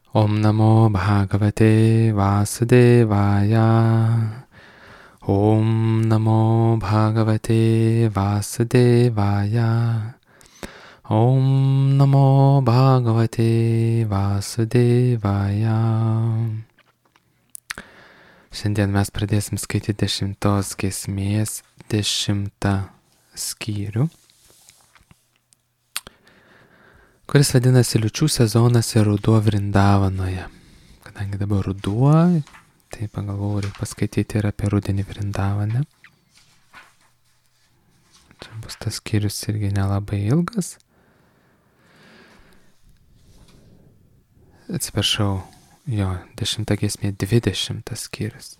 Om Namo Bhagavate Vasudevaya. Om Namo Bhagavate Vasudevaya. Om Namo Bhagavate Vasudevaya. Šiandien mes pradėsim skaityti 10 giesmės 10 skyrių, kuris vadinasi Liūčių sezonas ir ruduo Vrindavanoje. Kadangi dabar ruduo, tai pagalvojau, reikia paskaityti ir apie rudenį Vrindavane. Čia bus tas skyrius irgi nelabai ilgas. Atsiprašau, jo, 10 giesmė 20 skyrius.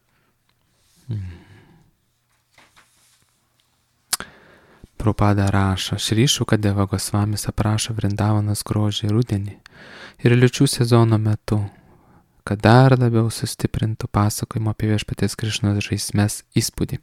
Prabhupada rašo, Šri Šukadeva Gosvamis aprašo Vrindavanos grožį rudenį ir liūčių sezono metu, kad dar labiau sustiprintų pasakojimo apie Viešpaties Krišnos žaismes įspūdį.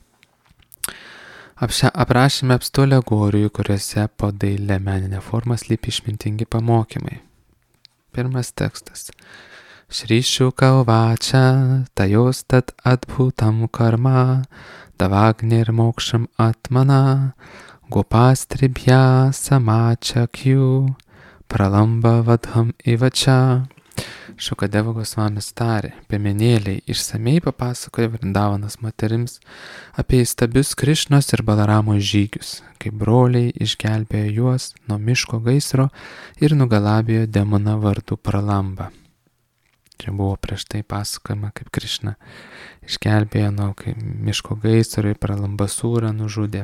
Aprašėme apstu alegorijų, kuriuose po dailę meninę formą slypi išmintingi pamokymai. Pirmas tekstas. Šri Šuka uvača, tajos tat adbhutam karma, davagnir mokšam atmana, gopastribhya samachakyu, pralamba vadham ivača. Šukadeva Gosvamis tarė, piemenėliai išsamei papasakoja Vrindavanos moterims apie įstabius Krišnos ir Balaramo žygius, kai broliai išgelbėjo juos nuo miško gaisro ir nugalabėjo demoną vardu Pralamba. Čia buvo prieš tai pasakojama, kaip Krišna išgelbėjo nuo miško gaisro ir Pralambasūrą nužudė.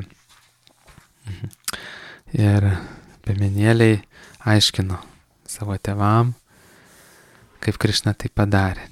Ir piemenėliai aiškino savo tėvam, kaip Krišna tai padarė.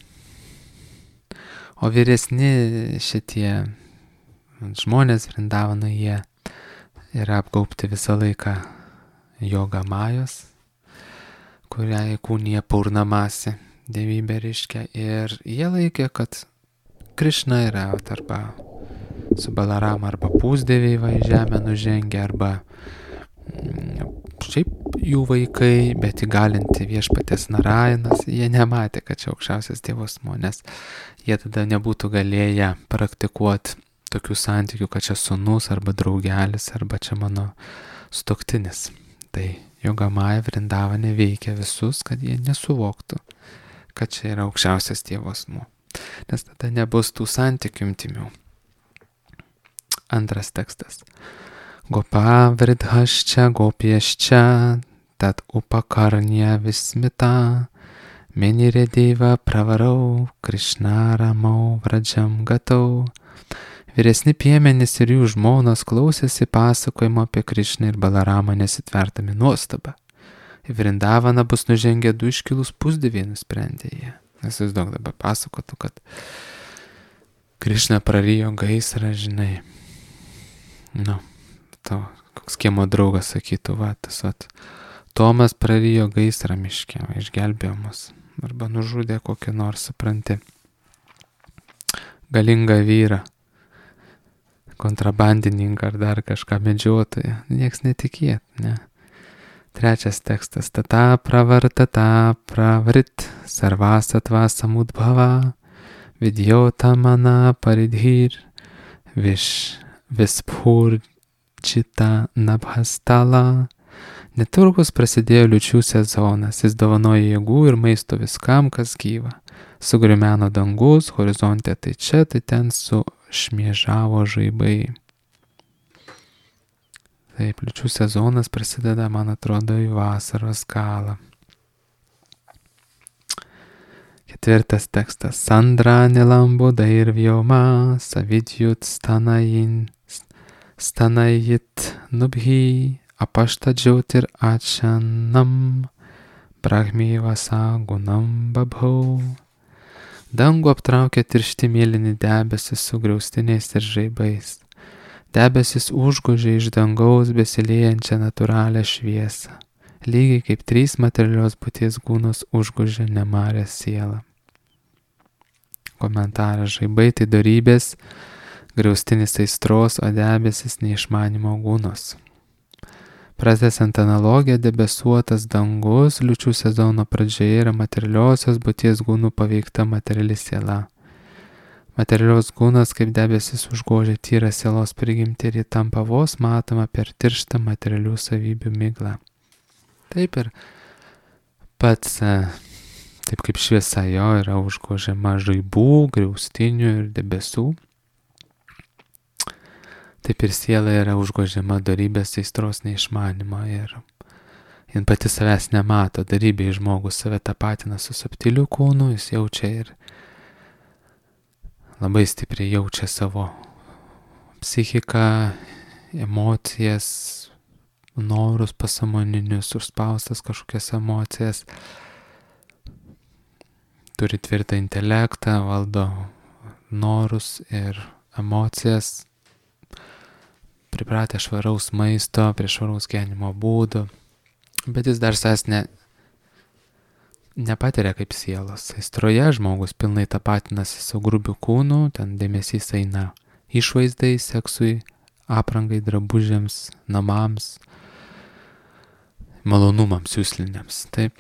O vyresni šitie žmonės Vrindavanoje, jie yra apgaubti visą laiką joga majos, kurią įkūnija Purnamasi dievybė reiškia. Ir jie laikė, kad Krišna yra arba su Balarama, arba pusdieviai į žemę nužengia, arba šiaip jų vaikai, bet įgalinti Viešpaties Narayanas. Jie nematė, kad čia aukščiausias Dievo asmuo, nes jie tada nebūtų galėję praktikuoti tokių santykių, kad čia sūnus arba draugelis, arba čia mano sutuoktinis. Tai joga maja Vrindavane veikia visus, kad jie nesuvoktų, kad čia yra aukščiausias Dievo asmuo, nes tada nebus tų santykių intimių. Antras tekstas. Gopa vridhasčia gopieščia, tat upakarnya vismita, menirėdeiva pravarau, Krišna ramau vradžiam gatau. Vyresni piemenys ir jų žmonos klausėsi pasakojimo apie Krišną ir Balaramą nesitvertami nuostabą. Į Vrindavaną bus nužengę 2 iškilus pusdieviai, nusprendė jie. Nes jūs daug dabar pasakotų, kad Krišna prarijo gaisrą, žinai. Koks kiemo draugas sakytų, Tomas prarijo gaisrą miške, išgelbėjo mus, arba nužudė kokį nors, supranti, galingą vyrą, kontrabandininką ar dar kažką medžiotoją. Nieks netikėt, ne? Trečias tekstas. Tata pravrit sarvasatva samudbhava, vidyota mana paridhir, vispur Čita nabhastala. Netrukus prasidėjo liūčių sezonas, jis dovanojo jėgų ir maisto viskam, kas gyva. Sugriumeno dangus, horizonte tai čia, tai ten sušmiežavo žaibai. Taip, liūčių sezonas prasideda, man atrodo, į vasaros galą. Ketvirtas tekstas. Sandra nilambuda ir vyoma, savidjut stanayit nubhi, apaštadžiautir atšanam, brahmyvasa gunam babhau. Dangų aptraukė tiršti mėlyni debesis su griaustiniais ir žaibais. Debesis užgožė iš dangaus besiliejančią natūralią šviesą, lygiai kaip 3 materialios būties kūnus užgožė nemarę sielą. Komentaras. Žaibai tai dorybės, griaustinis aistros, o debesis neišmanimo gūnos. Pratęsiant analogiją, debesuotas dangus liūčių sezono pradžioje yra materialiosios būties gūnų paveikta materiali siela. Materialios gūnas kaip debesis užgožia tyrą sielos prigimtį ir ji tampa vos matoma per tirštą materialių savybių miglą. Taip ir pats, taip kaip šviesa jo yra užgožiama žaibų, griaustinių ir debesų, taip ir siela yra užgožiama dorybės, aistros, neišmanimo ir jin pati savęs nemato. Dorybėje žmogus save tapatina su subtiliu kūnu, jis jaučia ir labai stipriai jaučia savo psichiką, emocijas, norus pasąmoninius, užspaustas kažkokias emocijas, turi tvirtą intelektą, valdo norus ir emocijas, pripratę švaraus maisto, prie švaraus gyvenimo būdų, bet jis dar savęs nepatiria kaip sielos. Aistroje žmogus pilnai tapatinasi su grubiu kūnu, ten dėmesys eina išvaizdai, seksui, aprangai, drabužiams, namams, malonumams, jūsliniams. Taip.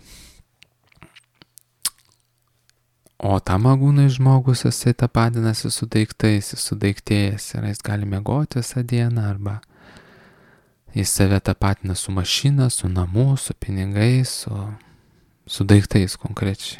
O tamagūnai žmogus jisai tapatinasi su daiktais, jis sudaiktėjęs ir jis gali miegoti visą dieną arba jis save tapatina su mašina, su namu, su pinigais, su daiktais konkrečiai.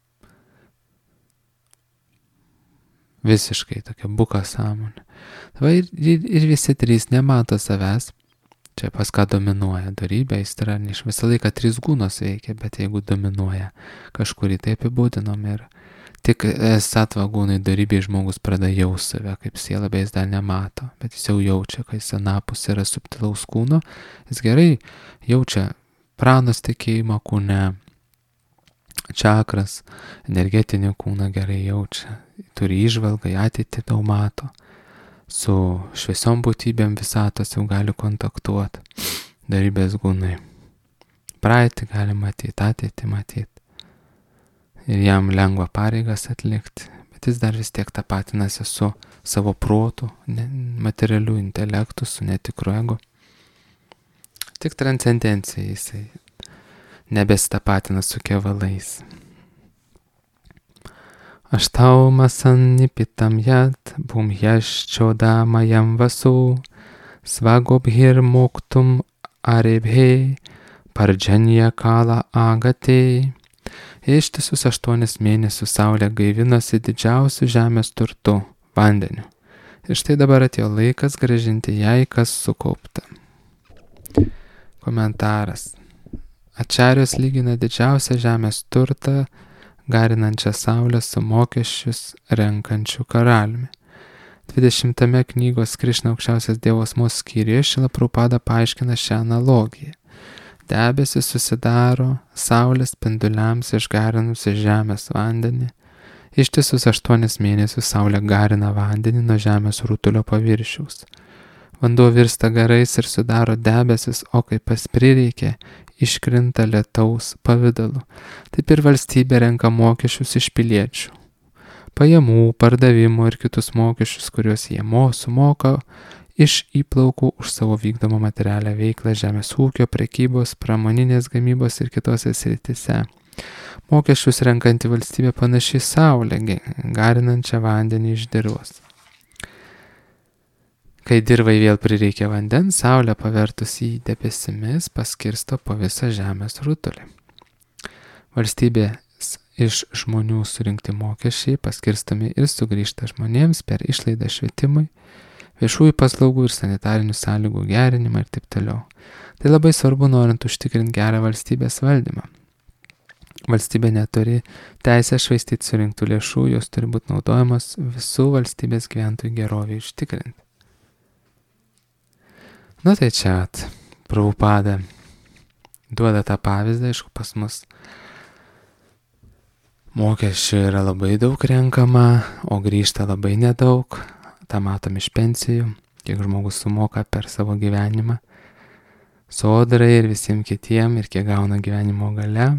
Visiškai tokia buka sąmonė. Ir visi trys nemato savęs. Čia pas ką dominuoja dorybė, aistra, nes visą laiką trys gūnos veikia, bet jeigu dominuoja kažkurį, tai apibūdinom ir tik sattva gūnai dorybė žmogus pradeda jaust save kaip siela, bet jis dar nemato, bet jis jau jaučia, kai jis anapus yra subtilaus kūno, jis gerai jaučia pranos tekėjimą kūne, čakras, energetinį kūną gerai jaučia, turi įžvalgą, į ateitį daug mato, su šviesiom būtybėm visatos jau gali kontaktuoti, dorybės gūnai. Praeitį gali matyti, ateitį matyti ir jam lengva pareigas atlikti, bet jis dar vis tiek tapatinasi su savo protu, materialiu intelektu, su netikru ego. Tik transcendencija jisai nebestapatina su kevalais. Aštaumasan nipitam yat bum yashchodamajam vasu svagobhir moktum arebhe parjanya kala agate. Ištisus 8 mėnesius saulė gaivinosi didžiausių žemės turtų – vandeniu. Ir štai dabar atėjo laikas grąžinti jai, kas sukaupta. Komentaras. Ačarijos lygina didžiausią žemės turtą, garinančią saulę su mokesčius renkančių karaliumi. 20 knygos Krišna aukščiausias Dievo asmens skyriuje Šrila Prabhupada paaiškina šią analogiją. Debesis susidaro saulės spinduliams išgarinus iš žemės vandenį. Ištisus 8 mėnesius saulė garina vandenį nuo žemės rutulio paviršiaus. Vanduo virsta garais ir sudaro debesis, o kai pas prireikia, iškrinta lietaus pavidalu. Taip ir valstybė renka mokesčius iš piliečių. Pajamų, pardavimų ir kitus mokesčius, kuriuos jie sumoka iš įplaukų už savo vykdomą materialią veiklą žemės ūkio, prekybos, pramoninės gamybos ir kitose srityse. Mokesčius renkanti valstybė panaši saulė, garinančią vandenį iš dirvos. Kai dirvai vėl prireikia vandens, saulė pavertus į debesimis paskirsto po visą žemės rutulį. Valstybės iš žmonių surinkti mokesčiai paskirstomi ir sugrįžta žmonėms per išlaidą švietimui, viešųjų paslaugų ir sanitarinių sąlygų gerinimą ir taip toliau. Tai labai svarbu norint užtikrinti gerą valstybės valdymą. Valstybė neturi teisę švaistyti surinktų lėšų, jos turi būti naudojamos visų valstybės gyventojų gerovį užtikrinti. Nu tai čia Prabhupada duoda tą pavyzdį, aišku, pas mus mokesčių yra labai daug renkama, o grįžta labai nedaug. tą matom iš pensijų, kiek žmogus sumoka per savo gyvenimą, sodrai ir visiems kitiem, ir kiek gauna gyvenimo gale.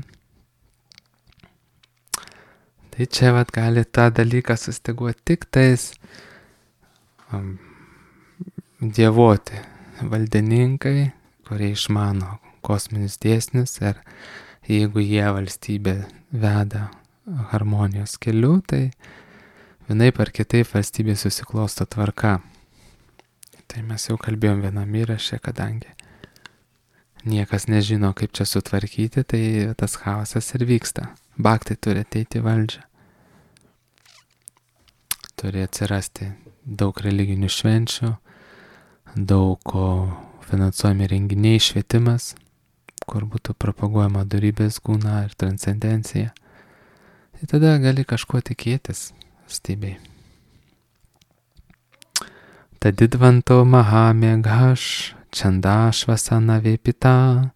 Tai čia vat gali tą dalyką sustiguoti tik tais dievoti valdininkai, kurie išmano kosminius dėsnius ir jeigu jie valstybę veda harmonijos keliu, tai vienaip ar kitaip valstybė susiklosto tvarka. Tai mes jau kalbėjom vienam įraše, kadangi niekas nežino, kaip čia sutvarkyti, tai tas chaosas ir vyksta. Bhaktai turi ateiti į valdžią. Turi atsirasti daug religinių švenčių, daug finansuojami renginiai, švietimas, kur būtų propaguojama dorybės guna ir transcendencija. Tai tada gali kažko tikėtis valstybei. Tadidvanto mahameghash chandašvasana vepita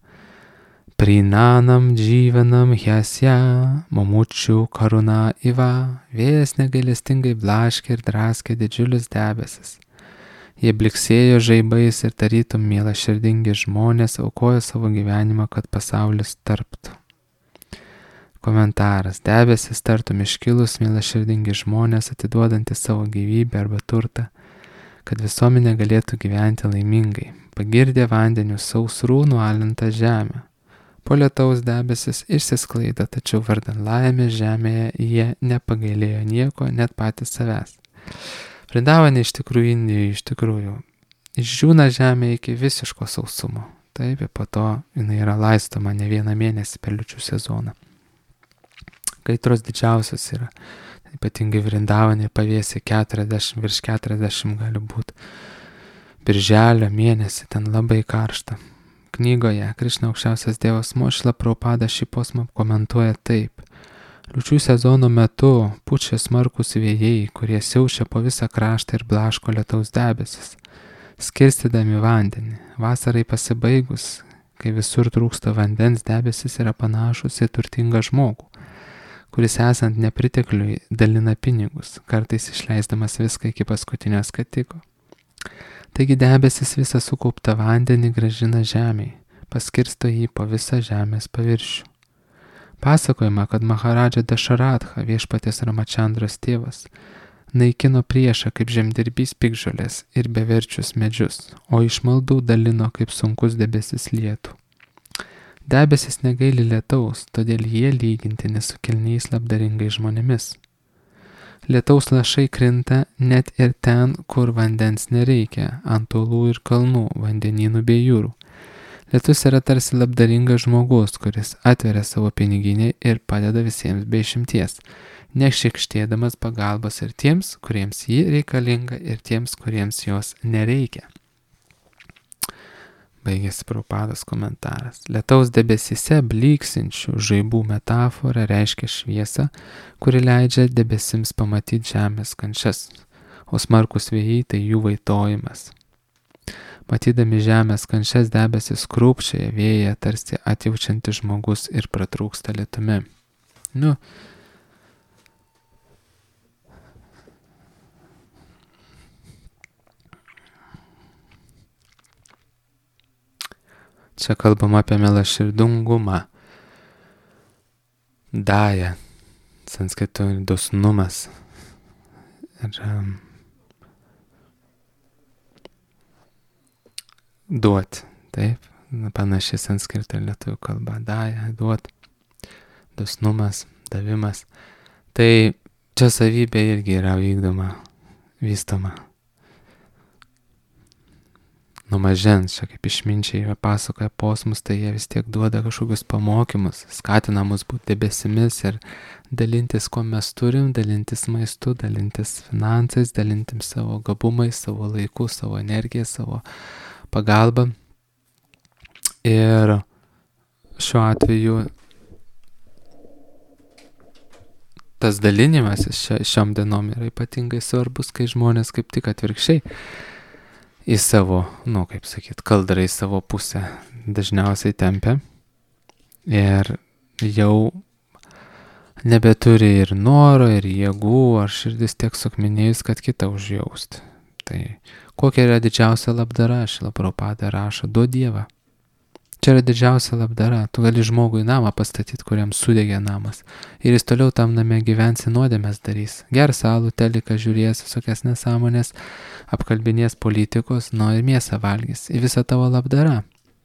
prinanam džyvanam hyasya mamučių karuna iva. Vėjas negailestingai blaškė ir draskė didžiulius debesis. Jie bliksėjo žaibais ir tarytum mielaširdingi žmonės aukojo savo gyvenimą, kad pasaulis tarptų. Komentaras. Debesis tartum iškilus mielaširdingi žmonės atiduodantis savo gyvybę arba turtą, kad visuomenė galėtų gyventi laimingai. Pagirdė vandenių sausrų nualintą žemę. Po lietaus debesis išsisklaida, tačiau vardan laimės žemėje jie nepagailėjo nieko, net patys savęs. Vrindavane iš tikrųjų išdžiūna žemė iki visiško sausumo. Taip, ir po to jinai yra laistoma ne vieną mėnesį per liūčių sezoną. Kaitros didžiausios yra. Ypatingai Vrindavane pavėsė 40, virš 40 gali būti. Birželio mėnesį ten labai karšta. Knygoje Krišna aukščiausias Dievas Mošila Prabhupada šį posmą komentuoja taip. Liūčių sezono metu pučia smarkus vėjai, kurie siaučia po visą kraštą ir blaško lietaus debesis, skirstydami vandenį. Vasarai pasibaigus, kai visur trūksta vandens, debesis yra panašus į turtingą žmogų, kuris esant nepritekliui dalina pinigus, kartais išleisdamas viską iki paskutinio skatiko. Taigi debesis visą sukauptą vandenį grąžina žemei, paskirsto jį po visą žemės paviršių. Pasakojama, kad Maharadža Dašaratha, viešpaties Ramačandros tėvas, naikino priešą kaip žemdirbys piktžolės ir beverčius medžius, o iš maldų dalino kaip sunkus debesis lietų. Debesis negaili lietaus, todėl jie lygintini su kilniais labdaringais žmonėmis. Lietaus lašai krinta net ir ten, kur vandens nereikia, ant uolų ir kalnų, vandenynų bei jūrų. Lietus yra tarsi labdaringas žmogus, kuris atveria savo piniginę ir padeda visiems be išimties, nešikštėdamas pagalbos ir tiems, kuriems ji reikalinga, ir tiems, kuriems jos nereikia. Baigėsi Prabhupados komentaras. Lietaus debesyse blyksint žaibų metafora reiškia šviesą, kuri leidžia debesims pamatyti žemės kančias, o smarkus vėjai tai jų vaitojimas. Matydami žemės kančias debesis krūpčioja vėją, tarsi atjaučiantis žmogus ir pratrūksta lietumi. Čia kalbama apie mielaširdungumą. Daya, sanskritu dosnumas. Ir duoti, taip, panašiai sanskritu ir lietuvių kalba. Daya, duoti, dosnumas, davimas. Tai čia savybė irgi yra vystoma. Nuo mažens, čia kaip išminčiai pasakoja posmus, tai jie vis tiek duoda kažkokius pamokymus, skatina mus būti debesimis ir dalintis, ko mes turim, dalintis maistu, dalintis finansais, dalintis savo gabumais, savo laiku, savo energiją, savo pagalbą. Ir šiuo atveju tas dalinimasis šiom dienom yra ypatingai svarbus, kai žmonės kaip tik atvirkščiai į savo, kaldrą į savo pusę dažniausiai tempia ir jau nebeturi ir noro, ir jėgų, ar širdis tiek suakmenėjus, kad kitą užjaust. Tai kokia yra didžiausia labdara? Šrila Prabhupada rašo, duok Dievą. Čia yra didžiausia labdara. Tu gali žmogui namą pastatyti, kuriam sudegė namas. Ir jis toliau tam name gyvensi, nuodėmes darys. Gers alų, teliką, žiūrės visokias nesąmonės, apkalbinės politikos, ir mėsą valgys. Į visą tavo labdarą.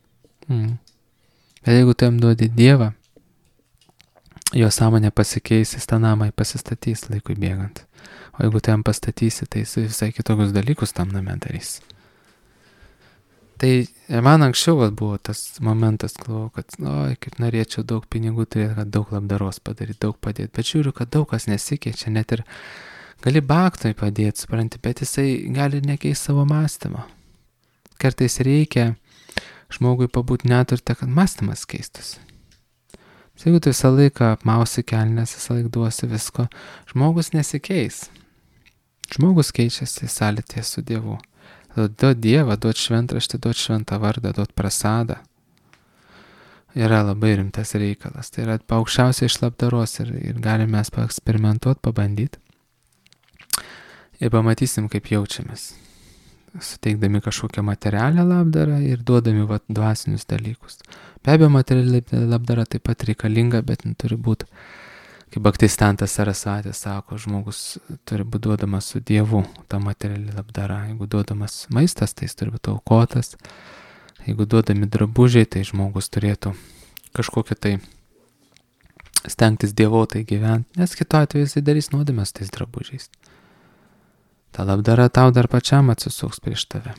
Bet jeigu tu jam duodi Dievą, jo sąmonė pasikeis, jis tą namą pasistatys laikui bėgant. O jeigu tu jam pastatysi, tai jis visai kitokius dalykus tam name darys. Tai man anksčiau buvo tas momentas, galvojau, kad kaip norėčiau daug pinigų turėti, kad daug labdaros padaryti, daug padėti. Bet žiūriu, kad daug kas nesikeičia, net ir gali baktui padėti, supranti, bet jisai gali nekeisti savo mąstymą. Kartais reikia žmogui pabūti neturte, kad mąstymas keistųsi. Jeigu tu visą laiką apmausi kelnes, visą laiką duosi visko, žmogus nesikeis. Žmogus keičiasi sąlytyje su Dievu. Duot Dievą, duot šventraštį, duot šventą vardą, duot prasadą. Yra labai rimtas reikalas. Tai yra aukščiausiai iš labdaros ir galime mes paeksperimentuoti, pabandyti. Ir pamatysim, kaip jaučiamės. Suteikdami kažkokią materialią labdarą ir duodami dvasinius dalykus. Be abejo, materiali labdara taip pat reikalinga, bet turi būti, kaip Bhaktistantas Sarasvatė sako, žmogus turi būti duodamas su Dievu, ta materiali labdara. Jeigu duodamas maistas, tai jis turi būti aukotas. Jeigu duodami drabužiai, tai žmogus turėtų kažkokią tai stengtis dievotai gyventi, nes kitu atveju jis darys nuodėmę su tais drabužiais. Ta labdara tau dar pačiam atsisuks prieš tave.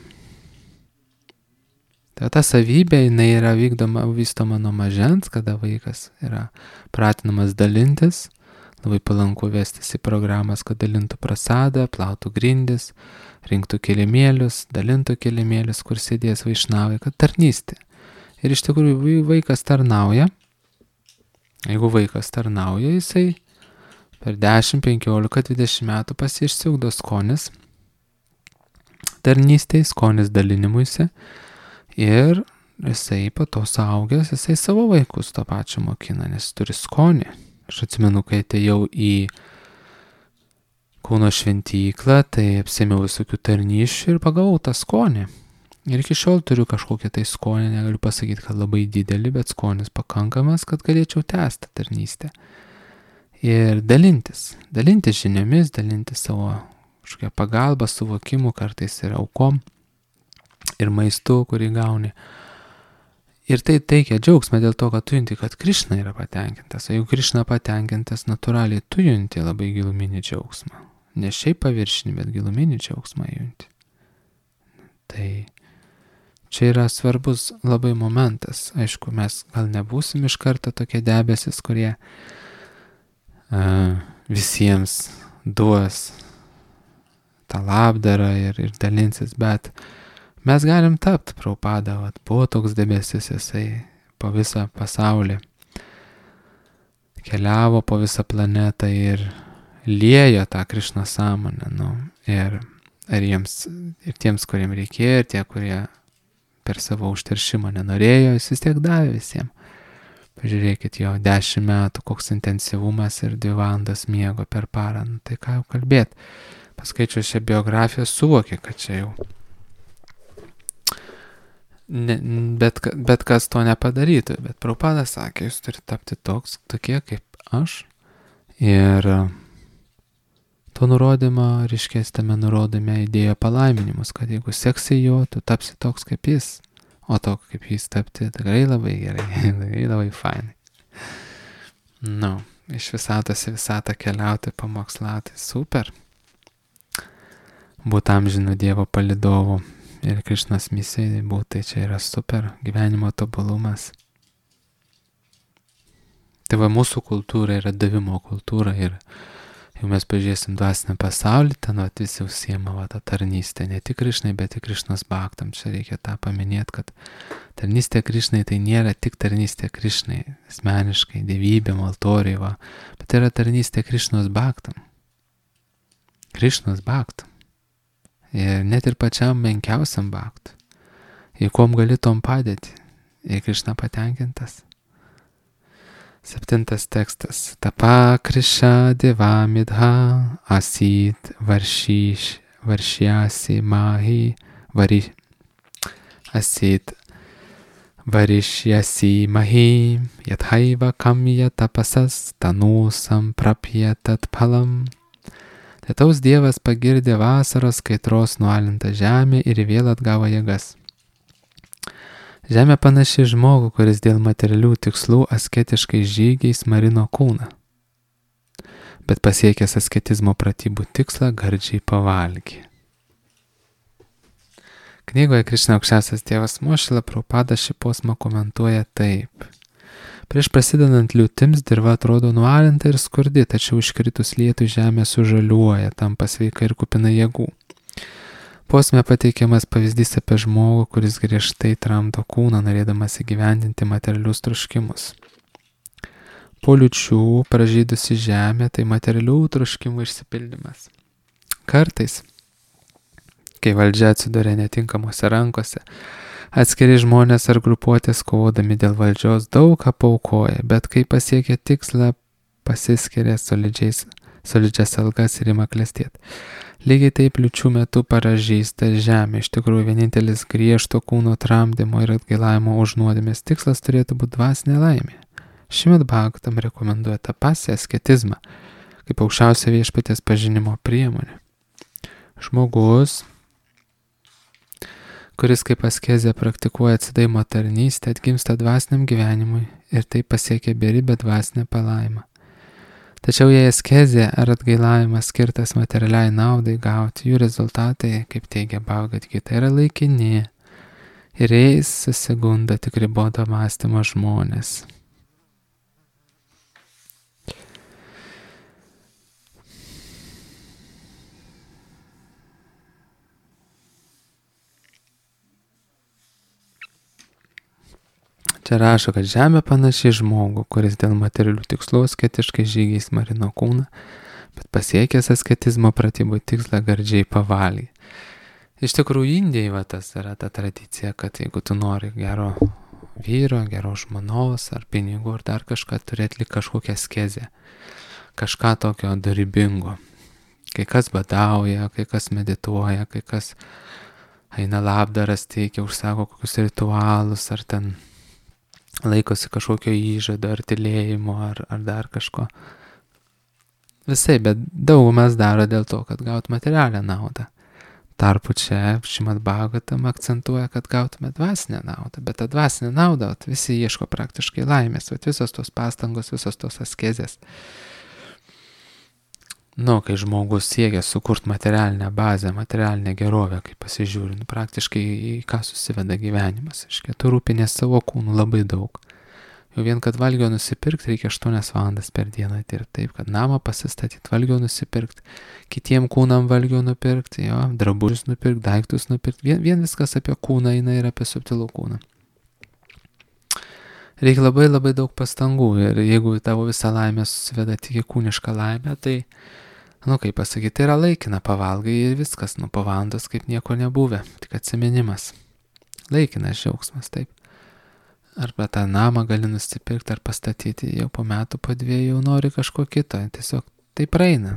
Tai ta savybė, jinai yra vystoma nuo mažens, kada vaikas yra pratinamas dalintis, labai palanku vestis į programas, kad dalintų prasadą, plautų grindis, rinktų kilimėlius, dalintų kilimėlius, kur sėdės vaišnavai, kad tarnystė. Ir iš tikrųjų vaikas tarnauja. Jeigu vaikas tarnauja, jisai per 10, 15, 20 metų pasišsiugdo skonis tarnystėj, skonis dalinimuisi ir jisai po to suaugęs, jisai savo vaikus to pačio mokina, nes turi skonį. Aš atsimenu, kai atėjau į Kauno šventyklą, tai apsėmiau visokių tarnysčių ir pagavau tą skonį. Ir iki šiol turiu kažkokią tai skonį, negaliu pasakyti, kad labai didelį, bet skonis pakankamas, kad galėčiau tęsti tarnystę. Ir dalintis žiniomis, dalintis savo kažkokią pagalbą, suvokimu, kartais ir aukom, ir maistu, kurį gauni. Ir tai teikia džiaugsmą dėl to, kad tu junti, kad Krišna yra patenkintas. O jeigu Krišna patenkintas, natūraliai tu junti labai giluminį džiaugsmą. Ne šiaip paviršinį, bet giluminį džiaugsmą junti. Tai čia yra svarbus labai momentas. Aišku, mes gal nebūsim iš karto tokie debesis, kurie visiems duos tą labdarą ir dalinsis, bet mes galim tapti. Prabhupada, buvo toks debesis, jisai po visą pasaulį keliavo, po visą planetą ir liejo tą Krišną sąmonę. Ir jiems, ir tiems, kuriems reikėjo, ir tie, kurie per savo užteršimą nenorėjo, jis vis tiek davė visiems. Pažiūrėkit, jo 10 metų, koks intensyvumas ir 2 valandas miego per parą. Tai ką jau kalbėt. Paskaičiu šią biografiją, suvokė, kad čia jau bet kas to nepadarytų. Bet Prabhupada sakė, jūs turite tapti tokie kaip aš. Ir to nurodymą, reiškia, tame nurodome įdėjo palaiminimus, kad jeigu seksi jo, tu tapsi toks kaip jis. O to, kaip jis tapti, tikrai labai gerai, tikrai labai fainai. Iš visatos į visatą keliauti, pamokslauti, super. Būt amžino Dievo palydovu ir Krišnos misijai būti, tai čia yra super gyvenimo tobulumas. Tai va, mūsų kultūra yra davimo kultūra ir jeigu mes pažiūrėsim dvasinę pasaulį, ten visi užsiema tą tarnystę, ne tik Krišnai, bet ir Krišnos bhaktam. Čia reikia tą paminėti, kad tarnystė Krišnai tai nėra tik tarnystė Krišnai, asmeniškai, dievybėm, altoriai, bet tai yra tarnystė Krišnos bhaktam. Krišnos bhaktam. Ir net ir pačiam menkiausiam bhaktui. Ir kuom gali tom padėti. Ir Krišna patenkintas. 7 tekstas. Tapa Krisha devamidha asit varšyasi mahi asit varšyasi mahi yathaiva kamya tapasas tanusam prapya tat phalam. Lietaus Dievas pagirdė vasaros kaitros nualintą žemę ir vėl atgavo jėgas. Žemė panaši į žmogų, kuris dėl materialių tikslų asketiškai žygiais marino kūną, bet pasiekęs asketizmo pratybų tikslą gardžiai pavalgė. Knygoje Krišna aukščiausias tėvas Mošila Prabhupada šį posmą komentuoja taip. Prieš prasidedant liūtims dirva atrodo nualinta ir skurdi, tačiau iškritus lietui žemė sužaliuoja, tampa sveika ir kupina jėgų. Posme pateikiamas pavyzdys apie žmogų, kuris griežtai tramdo kūną, norėdamas įgyvendinti materialius troškimus. Po liūčių pražydusi žemė tai materialių troškimų išsipildymas. Kartais, kai valdžia atsiduria netinkamuose rankose, atskiri žmonės ar grupuotės kovodami dėl valdžios daug ką paaukoja, bet kai pasiekia tikslą, pasiskiria solidžias algas ir ima klestėti. Lygiai taip liūčių metu paražysta žemė. Iš tikrųjų, vienintelis griežto kūno tramdymo ir atgailavimo už nuodėmės tikslas turėtų būti dvasinė laimė. Šimad Bhagavatam rekomenduoja tapasį asketizmą kaip aukščiausia viešpaties pažinimo priemonė. Žmogus, kuris kaip askezė praktikuoja atsidavimo tarnystę, atgimsta dvasiniam gyvenimui ir taip pasiekia beribę dvasinę palaimą. Tačiau jei askezė ar atgailavimas skirtas materialiai naudai gauti, jų rezultatai, kaip teigia Bhagavad Gita, yra laikini ir jais susigunda tik riboto mąstymo žmonės. Čia rašo, kad žemė panaši žmogų, kuris dėl materialių tikslų asketiškai žygiais marino kūną, bet pasiekęs asketizmo pratybų tikslą gardžiai pavalgė. Iš tikrųjų, Indijai tas yra ta tradicija, kad jeigu tu nori gero vyro, geros žmonos ar pinigų ar dar kažką, turi atlikti kažkokią askezę, kažką tokio dorybingo. Kai kas badauja, kai kas medituoja, kai kas eina labdaras teikia, užsako kokius ritualus ar ten laikosi kažkokio įžado ar tylėjimo ar dar kažko. Visai, bet daugumas daro dėl to, kad gaut materialią naudą. Tarpu čia Šrimad Bhagavatam akcentuoja, kad gautume dvasinę naudą, bet tą dvasinę naudą visi ieško praktiškai laimės, visos tos pastangos, visos tos askezės. Kai žmogus siekia sukurti materialinę bazę, materialinę gerovę, kai pasižiūri, praktiškai į ką susiveda gyvenimas. Tu rūpinės savo kūnų labai daug. Jau vien, kad valgio nusipirkti, reikia 8 valandas per dieną dirbti. Taip, kad namą pasistatyti, valgio nusipirkti, kitiem kūnam valgio nupirkti, drabužius nupirkti, daiktus nupirkti. Vien viskas apie kūną eina ir apie subtilų kūną. Reikia labai labai daug pastangų ir jeigu tavo visa laimė susiveda tik į kūnišką laimę, tai kaip pasakyti, tai yra laikina, pavalgai ir viskas, po valandos kaip nieko nebuvę, tik atsiminimas. Laikinas džiaugsmas, taip. Arba tą namą gali nusipirkti ar pastatyti, jau po metų, po 2 jau nori kažko kito, tiesiog tai praeina.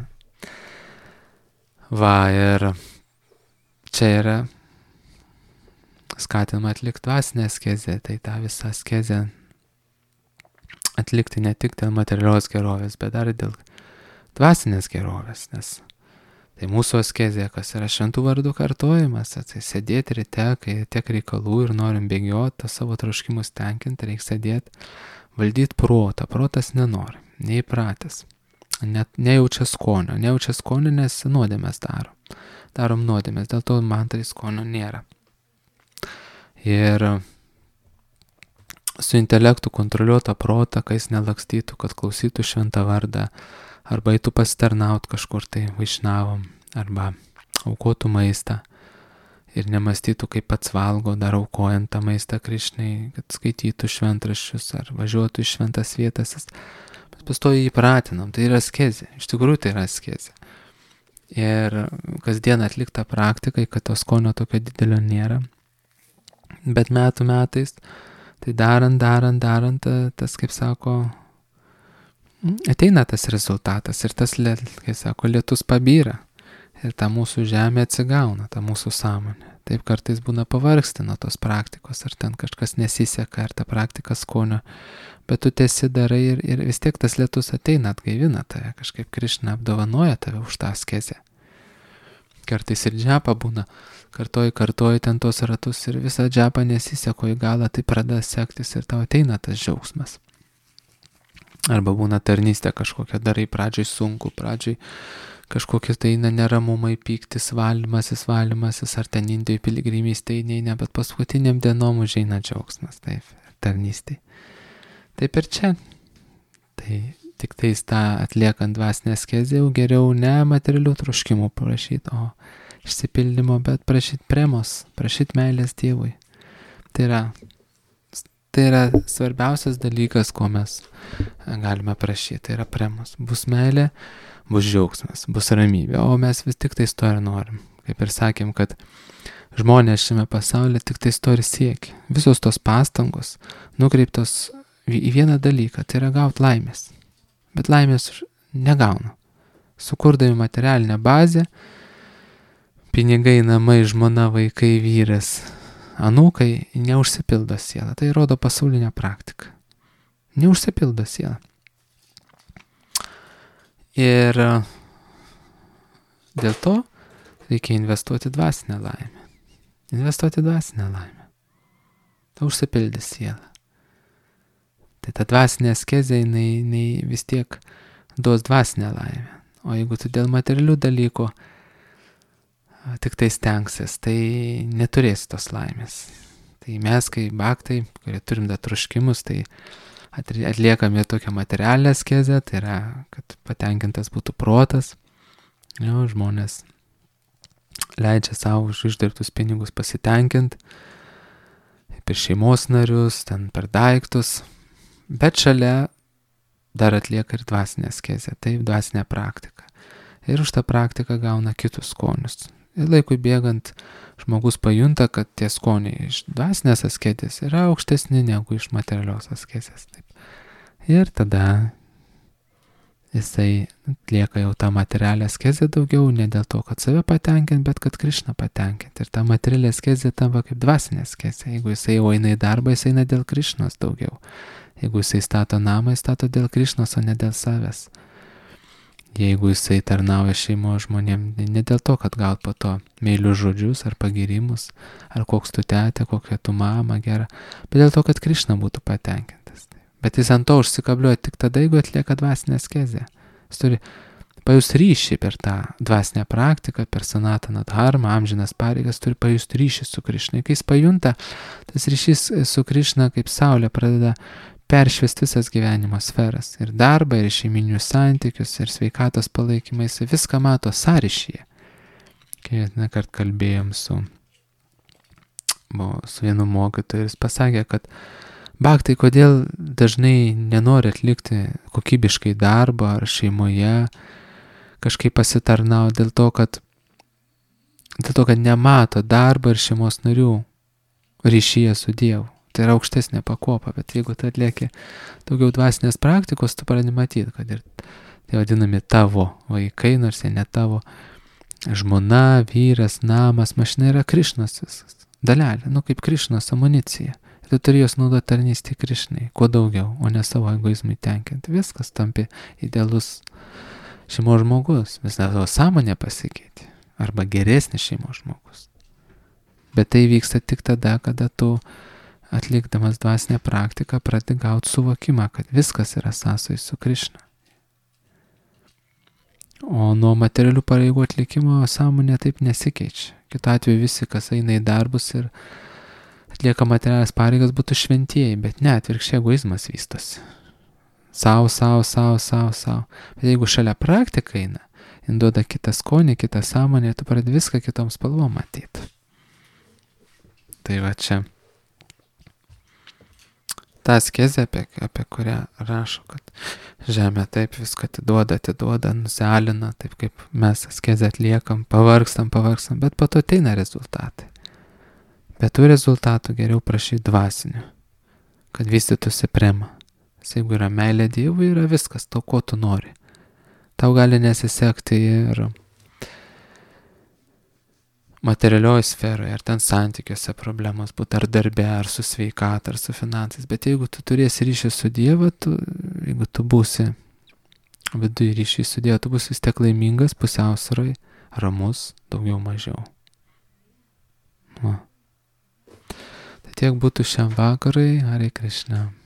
Ir čia yra skatinama atlikti dvasinę askezę, tai tą visą askezę atlikti ne tik dėl materialios gerovės, bet dar dėl dvasinės gerovės, nes tai mūsų askezė, kas yra šventų vardų kartojimas, tai sėdėti ryte, kai tiek reikalų ir norim bėgioti, savo troškimus tenkinti, reikia sėdėti, valdyti protą, protas nenori, neįpratęs, nejaučia skonio, nes nuodėmės darom nuodėmės, dėl to man tai skonio nėra. Ir su intelektu kontroliuota protą, kai jis nelakstytų, kad klausytų šventą vardą, arba eitų pasitarnaut kažkur tai vaišnavom, arba aukotų maistą ir nemastytų, kaip pats valgo, dar aukojant tą maistą Krišnai, kad skaitytų šventraščius ar važiuotų į šventas vietas. Bet pastoji įpratinam, tai yra askezė, iš tikrųjų tai yra askezė. Ir kasdien atlikta praktika, kad to skonio tokio didelio nėra, bet metų metais, tai darant, tas, kaip sako, ateina tas rezultatas ir tas, kaip sako, lietus pabyra ir ta mūsų žemė atsigauna, ta mūsų sąmonė. Taip kartais būna pavargsti nuo tos praktikos, ar ten kažkas nesiseka, ar ta praktika skonio, bet tu tiesi darai ir vis tiek tas lietus ateina, atgaivina tave, kažkaip Krišna apdovanoja tave už tą askezę. Kartais ir džepą būna, kartoji ten tos ratus ir visą džepą nesiseko į galą, tai pradeda sektis ir tau ateina tas džiaugsmas. Arba būna tarnystė kažkokia, darai pradžiai sunku, pradžiai kažkokie tai neramumai, pyktis, valymasis, ar ten Indijoje piligrimystė neina, bet paskutiniam dienom užeina džiaugsmas, taip, tarnystė. Taip ir čia. Tai tik tais tą atliekant dvasinę askezę jau geriau ne materialių troškimų prašyti, o išsipildymo, bet prašyti premos, prašyti meilės Dievui. Tai yra svarbiausias dalykas, ko mes galime prašyti, tai yra premos. Bus meilė, bus džiaugsmas, bus ramybė, o mes vis tik tais to ir norim. Kaip ir sakėm, kad žmonės šiame pasaulyje tik tais to ir siekia. Visos tos pastangos nukreiptos į vieną dalyką, tai yra gauti laimės. Bet laimės negauna. Sukurdami materialinę bazę, pinigai, namai, žmona, vaikai, vyras, anūkai, neužsipildo siela. Tai rodo pasaulinė praktika. Neužsipildo siela. Ir dėl to reikia investuoti dvasinę laimę. Tai užsipildys sielą. Tai ta dvasinė askezė, jinai vis tiek duos dvasinę laimę. O jeigu tu dėl materialių dalykų tik tai stengsis, tai neturėsi tos laimės. Tai mes, kaip bhaktai, kurie turim dar troškimus, tai atliekame tokią materialią askezę, tai yra, kad patenkintas būtų protas. Jo, žmonės leidžia savo už uždirbtus pinigus pasitenkinti, per šeimos narius, ten per daiktus. Bet šalia dar atlieka ir dvasinę askezę, taip, dvasinę praktiką. Ir už tą praktiką gauna kitus skonius. Ir laikui bėgant žmogus pajunta, kad tie skoniai iš dvasinės askezės yra aukštesni negu iš materialios askezės. Taip. Ir tada jisai atlieka jau tą materialią askezę daugiau, ne dėl to, kad save patenkint, bet kad Krišną patenkint. Ir ta materialė askezė tampa kaip dvasinė askezė. Jeigu jisai jau eina į darbą, jisai eina dėl Krišnos daugiau. Jeigu jisai stato namą, jis stato dėl Krišnos, o ne dėl savęs. Jeigu jisai tarnauja šeimos žmonėm, ne dėl to, kad gaut po to meilius žodžius ar pagirimus, ar koks tu tetė, kokia tu mama gera, bet dėl to, kad Krišna būtų patenkintas. Bet jis ant to užsikabliuoja tik tada, jeigu atlieka dvasinę askezę. Jis turi pajust ryšį per tą dvasinę praktiką, per sanataną dharmą, amžinas pareigas, turi pajust ryšį su Krišna. Kai jis pajunta, tas ryšys su Krišna kaip saulė pradeda peršviesti visas gyvenimo sferas. Ir darbą, ir šeiminius santykius, ir sveikatos palaikymą, jis viską mato sąryšyje. Kai nekart kalbėjom su vienu mokytoju, jis pasakė, kad bhaktai, kodėl dažnai nenori atlikti kokybiškai darbo ar šeimoje, kažkaip pasitarnau dėl to, kad nemato darbo ir šeimos narių ryšyje su Dievu. Tai yra aukštesnė pakopa, bet jeigu tu atlieki daugiau dvasinės praktikos, tu pradedi matyti, kad ir tai vadinami tavo vaikai, nors jie ne tavo, žmona, vyras, namas, mašina yra Krišnos visas. Dalelė, kaip Krišnos amunicija. Ir tu turi jos naudoti tarnystį Krišnai, kuo daugiau, o ne savo egoizmui tenkinti. Viskas tampi idealus šeimos žmogus, vis dėlto sąmonė pasikeitė, arba geresnis šeimos žmogus. Bet tai vyksta tik tada, kada tu atlikdamas dvasinę praktiką pradedi gauti suvokimą, kad viskas yra sąsoj su Krišna. O nuo materialių pareigų atlikimo sąmonė taip nesikeičia. Kitu atveju visi, kas eina į darbus ir atlieka materialias pareigas, būtų šventieji, bet ne, atvirkščiai egoizmas vystosi. Sau. Bet jeigu šalia praktika eina, jin duoda kitą skonį, kitą sąmonę, tu pradedi viską kitom spalvom matyti. Tai va čia ta askezė, apie kurią rašo, kad žemė taip viską atiduoda, nusialina, taip kaip mes askezę atliekam, pavargstam, bet po to ateina rezultatai. Bet tų rezultatų geriau prašyti dvasinių, kad vystytųsi prema. Jeigu yra meilė Dievui, yra viskas, to, ko tu nori. Tau gali nesisekti ir materialioje sferoje, ar ten santykiuose problemos būtų, ar darbe, ar su sveikata, ar su finansais. Bet jeigu tu turėsi ryšį su Dievu, jeigu tu būsi viduje ryšį su Dievu, tu būsi vis tiek laimingas, pusiausvyroj, ramus, daugiau mažiau. Va. Tai tiek būtų šiam vakarui, Hare Krishna.